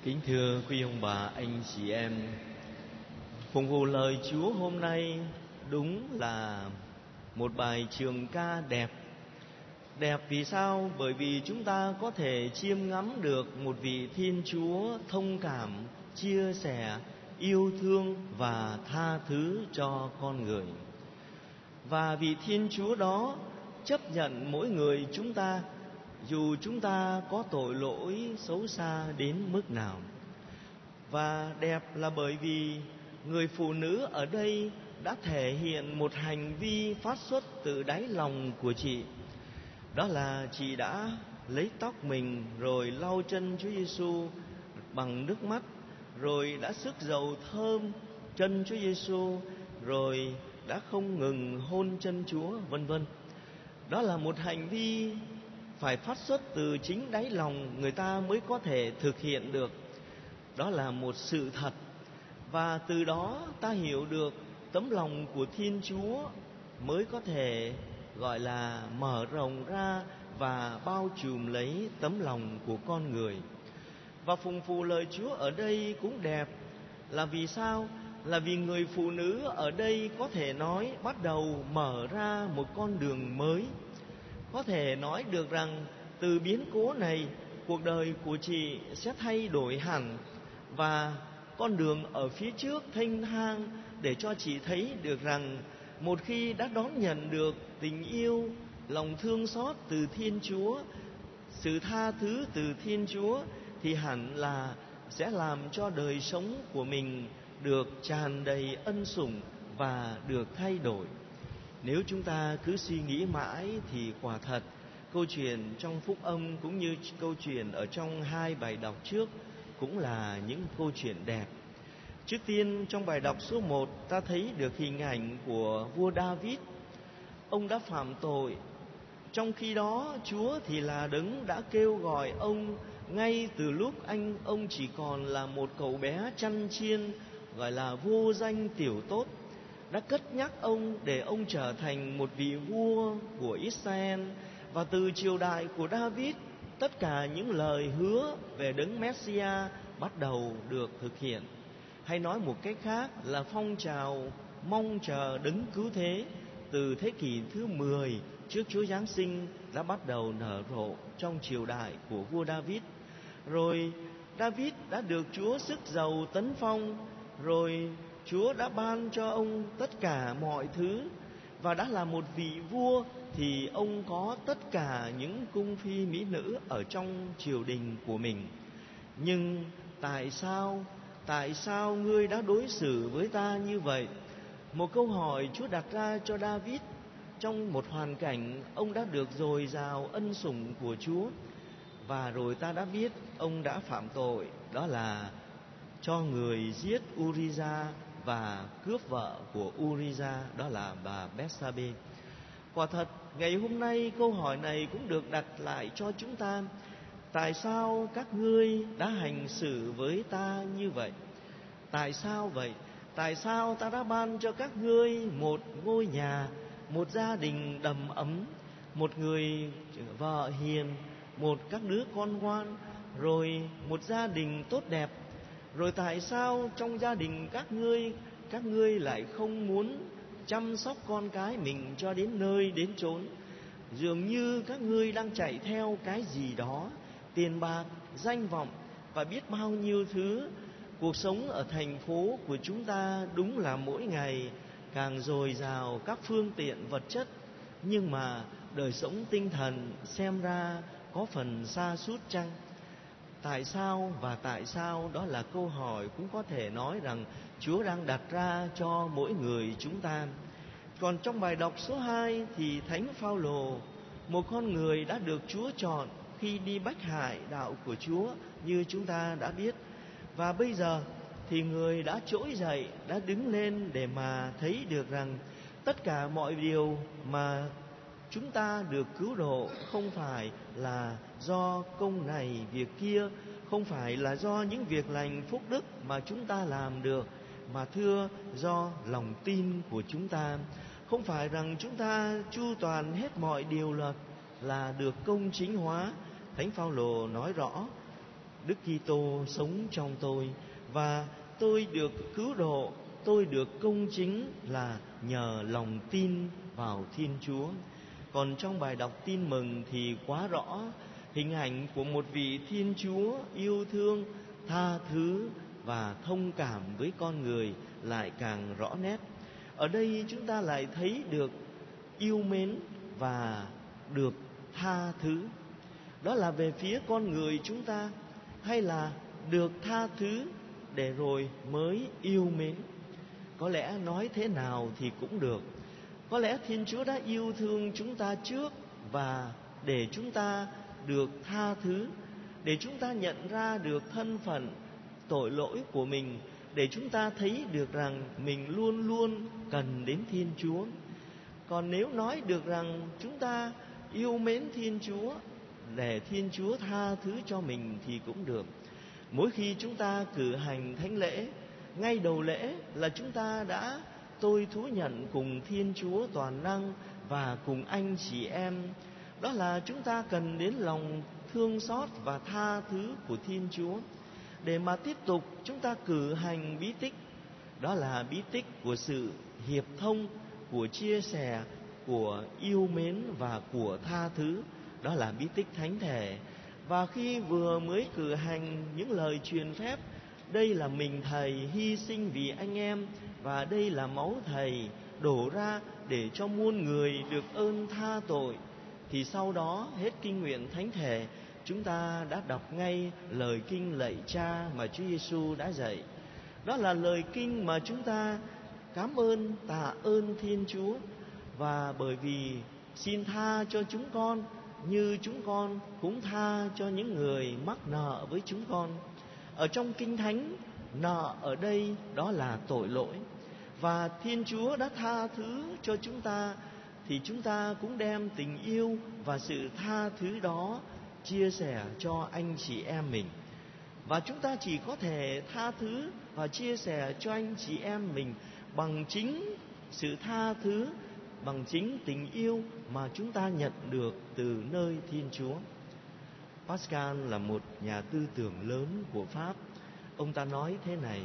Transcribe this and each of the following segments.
Kính thưa quý ông bà, anh chị em, phụng vụ lời Chúa hôm nay đúng là một bài trường ca đẹp. Đẹp vì sao? Bởi vì chúng ta có thể chiêm ngắm được một vị Thiên Chúa thông cảm, chia sẻ, yêu thương và tha thứ cho con người. Và vị Thiên Chúa đó chấp nhận mỗi người chúng ta, dù chúng ta có tội lỗi xấu xa đến mức nào. Và đẹp là bởi vì người phụ nữ ở đây đã thể hiện một hành vi phát xuất từ đáy lòng của chị. Đó là chị đã lấy tóc mình rồi lau chân Chúa Giêsu bằng nước mắt, rồi đã xức dầu thơm chân Chúa Giêsu, rồi đã không ngừng hôn chân Chúa, vân vân. Đó là một hành vi phải phát xuất từ chính đáy lòng người ta mới có thể thực hiện được. Đó là một sự thật. Và từ đó ta hiểu được tấm lòng của Thiên Chúa mới có thể gọi là mở rộng ra và bao trùm lấy tấm lòng của con người. Và phụng vụ lời Chúa ở đây cũng đẹp. Là vì sao? Là vì người phụ nữ ở đây có thể nói bắt đầu mở ra một con đường mới. Có thể nói được rằng từ biến cố này, cuộc đời của chị sẽ thay đổi hẳn. Và con đường ở phía trước thênh thang để cho chị thấy được rằng một khi đã đón nhận được tình yêu, lòng thương xót từ Thiên Chúa, sự tha thứ từ Thiên Chúa, thì hẳn là sẽ làm cho đời sống của mình được tràn đầy ân sủng và được thay đổi. Nếu chúng ta cứ suy nghĩ mãi thì quả thật câu chuyện trong Phúc Âm cũng như câu chuyện ở trong hai bài đọc trước cũng là những câu chuyện đẹp. Trước tiên trong bài đọc số 1 ta thấy được hình ảnh của vua David. Ông đã phạm tội, trong khi đó Chúa thì là đấng đã kêu gọi ông ngay từ lúc ông chỉ còn là một cậu bé chăn chiên, gọi là vô danh tiểu tốt, đã cất nhắc ông để ông trở thành một vị vua của Israel. Và từ triều đại của David, tất cả những lời hứa về đấng Messiah bắt đầu được thực hiện. Hay nói một cách khác là phong trào mong chờ đấng cứu thế từ thế kỷ thứ 10 trước Chúa Giáng sinh đã bắt đầu nở rộ trong triều đại của vua David. Rồi David đã được Chúa sức dầu tấn phong, rồi Chúa đã ban cho ông tất cả mọi thứ. Và đã là một vị vua thì ông có tất cả những cung phi mỹ nữ ở trong triều đình của mình. Nhưng tại sao ngươi đã đối xử với ta như vậy? Một câu hỏi Chúa đặt ra cho David trong một hoàn cảnh ông đã được dồi dào ân sủng của Chúa. Và rồi ta đã biết ông đã phạm tội, đó là cho người giết Uriah và cướp vợ của Uriah, đó là bà Bethsabe. Quả thật ngày hôm nay câu hỏi này cũng được đặt lại cho chúng ta. Tại sao các ngươi đã hành xử với ta như vậy? Tại sao vậy? Tại sao ta đã ban cho các ngươi một ngôi nhà, một gia đình đầm ấm, một người vợ hiền, các đứa con ngoan, rồi một gia đình tốt đẹp? Rồi tại sao trong gia đình các ngươi lại không muốn chăm sóc con cái mình cho đến nơi đến chốn? Dường như các ngươi đang chạy theo cái gì đó, tiền bạc, danh vọng và biết bao nhiêu thứ. Cuộc sống ở thành phố của chúng ta đúng là mỗi ngày càng dồi dào các phương tiện vật chất, nhưng mà đời sống tinh thần xem ra có phần sa sút chăng? Tại sao và tại sao? Đó là câu hỏi cũng có thể nói rằng Chúa đang đặt ra cho mỗi người chúng ta. Còn trong bài đọc số 2 thì Thánh Phaolô, một con người đã được Chúa chọn khi đi bách hại đạo của Chúa như chúng ta đã biết. Và bây giờ thì người đã trỗi dậy, đã đứng lên để mà thấy được rằng tất cả mọi điều mà chúng ta được cứu độ không phải là do công này việc kia, không phải là do những việc lành phúc đức mà chúng ta làm được, mà thưa do lòng tin của chúng ta. Không phải rằng chúng ta chu toàn hết mọi điều luật là được công chính hóa. Thánh Phaolô nói rõ Đức Kitô sống trong tôi và tôi được cứu độ, tôi được công chính là nhờ lòng tin vào Thiên Chúa. Còn trong bài đọc Tin Mừng thì quá rõ hình ảnh của một vị Thiên Chúa yêu thương, tha thứ và thông cảm với con người lại càng rõ nét. Ở đây chúng ta lại thấy được yêu mến và được tha thứ. Đó là về phía con người chúng ta, hay là được tha thứ để rồi mới yêu mến? Có lẽ nói thế nào thì cũng được. Có lẽ Thiên Chúa đã yêu thương chúng ta trước, và để chúng ta được tha thứ, để chúng ta nhận ra được thân phận tội lỗi của mình, để chúng ta thấy được rằng mình luôn luôn cần đến Thiên Chúa. Còn nếu nói được rằng chúng ta yêu mến Thiên Chúa để Thiên Chúa tha thứ cho mình thì cũng được. Mỗi khi chúng ta cử hành thánh lễ, ngay đầu lễ là chúng ta đã tôi thú nhận cùng Thiên Chúa toàn năng và cùng anh chị em. Đó là chúng ta cần đến lòng thương xót và tha thứ của Thiên Chúa để mà tiếp tục chúng ta cử hành bí tích. Đó là bí tích của sự hiệp thông, của chia sẻ, của yêu mến và của tha thứ. Đó là bí tích thánh thể. Và khi vừa mới cử hành những lời truyền phép, đây là mình Thầy hy sinh vì anh em, và đây là máu Thầy đổ ra để cho muôn người được ơn tha tội, thì sau đó hết kinh nguyện thánh thể, chúng ta đã đọc ngay lời kinh lạy Cha mà Chúa Giêsu đã dạy. Đó là lời kinh mà chúng ta cảm ơn, tạ ơn Thiên Chúa. Và bởi vì xin tha cho chúng con như chúng con cũng tha cho những người mắc nợ với chúng con. Ở trong Kinh Thánh, nợ ở đây đó là tội lỗi, và Thiên Chúa đã tha thứ cho chúng ta, thì chúng ta cũng đem tình yêu và sự tha thứ đó chia sẻ cho anh chị em mình. Và chúng ta chỉ có thể tha thứ và chia sẻ cho anh chị em mình bằng chính sự tha thứ, bằng chính tình yêu mà chúng ta nhận được từ nơi Thiên Chúa. Pascal là một nhà tư tưởng lớn của Pháp. Ông ta nói thế này: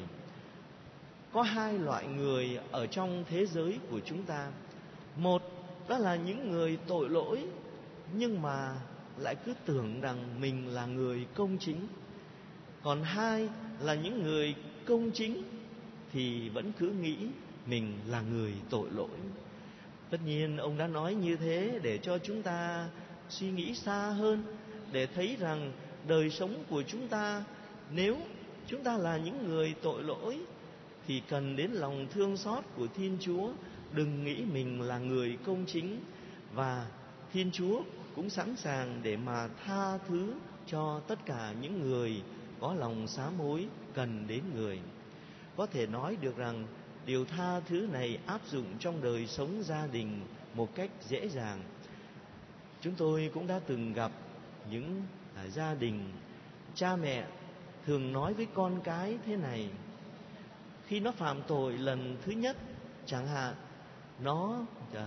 có hai loại người ở trong thế giới của chúng ta. Một, đó là những người tội lỗi nhưng mà lại cứ tưởng rằng mình là người công chính. Còn hai là những người công chính thì vẫn cứ nghĩ mình là người tội lỗi. Tất nhiên ông đã nói như thế để cho chúng ta suy nghĩ xa hơn, để thấy rằng đời sống của chúng ta, nếu chúng ta là những người tội lỗi thì cần đến lòng thương xót của Thiên Chúa. Đừng nghĩ mình là người công chính, và Thiên Chúa cũng sẵn sàng để mà tha thứ cho tất cả những người có lòng sám hối cần đến người. Có thể nói được rằng điều tha thứ này áp dụng trong đời sống gia đình một cách dễ dàng. Chúng tôi cũng đã từng gặp những gia đình cha mẹ thường nói với con cái thế này: khi nó phạm tội lần thứ nhất, chẳng hạn nó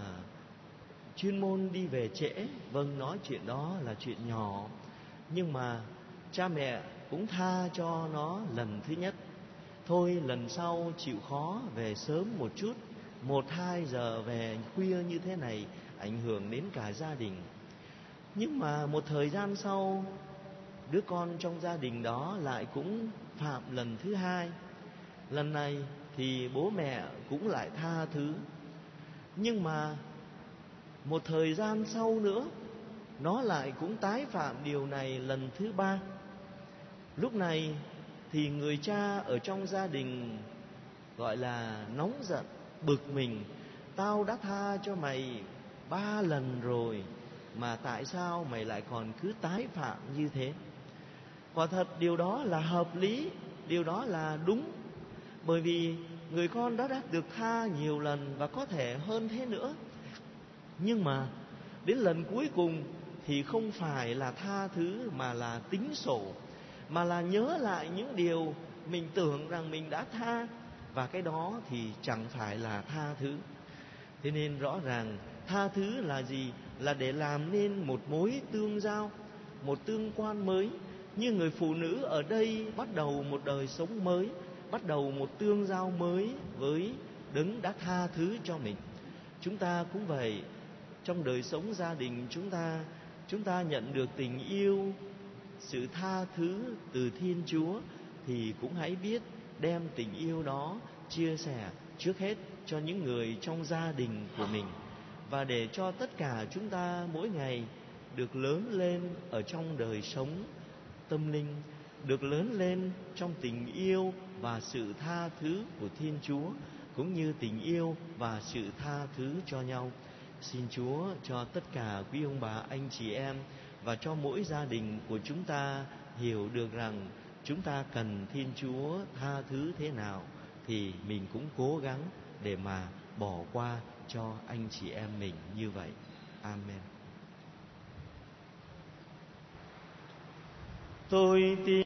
chuyên môn đi về trễ, vâng, nói chuyện đó là chuyện nhỏ, nhưng mà cha mẹ cũng tha cho nó lần thứ nhất. Thôi lần sau chịu khó về sớm một chút, 1-2 giờ về khuya như thế này ảnh hưởng đến cả gia đình. Nhưng mà một thời gian sau, đứa con trong gia đình đó lại cũng phạm lần thứ hai. Lần này thì bố mẹ cũng lại tha thứ. Nhưng mà một thời gian sau nữa, nó lại cũng tái phạm điều này lần thứ 3. Lúc này thì người cha ở trong gia đình gọi là nóng giận, bực mình: tao đã tha cho mày 3 lần rồi, mà tại sao mày lại còn cứ tái phạm như thế? Quả thật điều đó là hợp lý, điều đó là đúng. Bởi vì người con đó đã được tha nhiều lần và có thể hơn thế nữa. Nhưng mà đến lần cuối cùng thì không phải là tha thứ mà là tính sổ, mà là nhớ lại những điều mình tưởng rằng mình đã tha, và cái đó thì chẳng phải là tha thứ. Thế nên rõ ràng tha thứ là gì? Là để làm nên một mối tương giao, một tương quan mới, như người phụ nữ ở đây bắt đầu một đời sống mới, bắt đầu một tương giao mới với Đấng đã tha thứ cho mình. Chúng ta cũng vậy, trong đời sống gia đình chúng ta nhận được tình yêu, sự tha thứ từ Thiên Chúa, thì cũng hãy biết đem tình yêu đó chia sẻ trước hết cho những người trong gia đình của mình, và để cho tất cả chúng ta mỗi ngày được lớn lên ở trong đời sống tâm linh, được lớn lên trong tình yêu và sự tha thứ của Thiên Chúa, cũng như tình yêu và sự tha thứ cho nhau. Xin Chúa cho tất cả quý ông bà, anh chị em và cho mỗi gia đình của chúng ta hiểu được rằng chúng ta cần Thiên Chúa tha thứ thế nào thì mình cũng cố gắng để mà bỏ qua cho anh chị em mình như vậy. Amen. Tôi tin